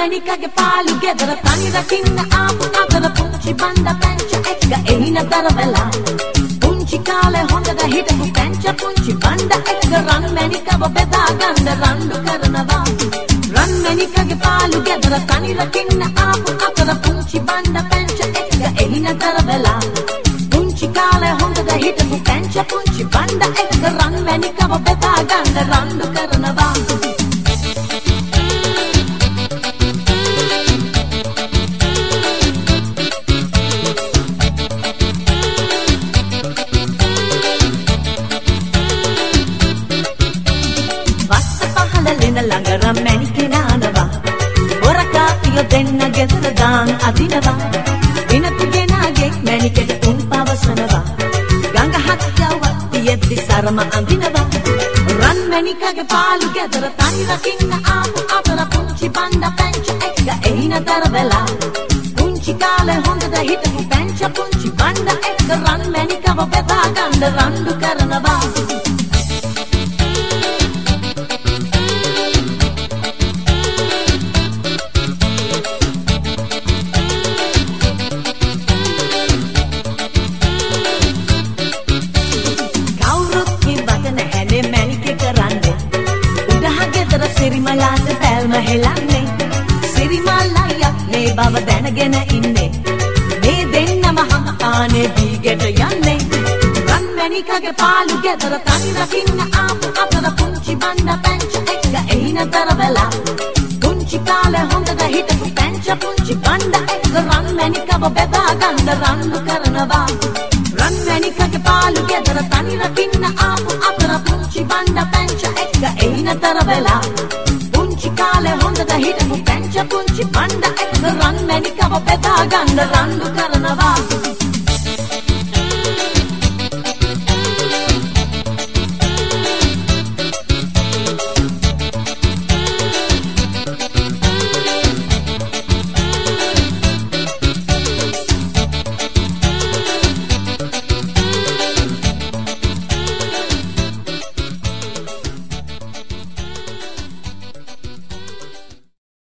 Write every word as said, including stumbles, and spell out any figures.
මැණිකගේ පාළු ගෙදර තනි රකින්න ආපු අතර පුංචි බණ්ඩ පැංච එක්ක එහිනතර වෙලා පුංචි කාලේ හොඳට හිටපු පැංච පුංචි බණ්ඩ එක්ක රන් මැණිකව බෙදා ගන්න රණ්ඩු කරනවා රන් මැණිකගේ පාළු ගෙදර තනි රකින්න ආපු අතර පුංචි බණ්ඩ පැංච එක්ක එහිනතර වෙලා පුංචි කාලේ හොඳට හිටපු පැංච පුංචි බණ්ඩ එක්ක රන් මැණිකව බෙදා ගන්න රණ්ඩු කරනවා ළඟරම් මැණිකේ නානවා හොරකාපිය දෙන්න ගෙදර දාන් අදිනවා දිනපුගෙනාගේ මැණිකේට උන් පවසනවා ගඟ හත්යවත් තියෙද්දි සරම අඳිනවා රන් මැණිකගේ පාළු ගෙදර තනි රකින්න ආපු අතර පුංචි බණ්ඩ පැංච එක්ක එහිනතර වෙලා පුංචි කාලේ හොඳට හිටපු පැංච පුංචි බණ්ඩ එක්ක රන් මැණිකව බෙදා ගන්න රණ්ඩු කරනවා සිරිමලාට පැල්ම හෙලන්නේ සිරිමල්ලයියක් මේ බව දැනගෙන ඉන්නේ මේ දෙන්නම හංකානේ දීගෙට යන්නේ රන් මැණිකගේ පාළු ගෙදර තනි රකින්න ආපු අතර පුංචි බණ්ඩ පැංච එක්ක එහිනතර වෙලා පුංචි කාලේ හොඳට හිටපු පැංච පුංචි බණ්ඩ එක්ක රන් මැණිකව බෙදා ගන්න රණ්ඩු කරනවා රන් මැණිකගේ පාළු ගෙදර තනි රකින්න ආපු අතර පුංචි බණ්ඩ පැංච එක්ක එහිනතර වෙලා පුංචි කාලේ හොඳට හිටපු පැංච පුංචි බණ්ඩ එක්ක රන් මැණිකව බෙදා ගන්න රණ්ඩු කරනවා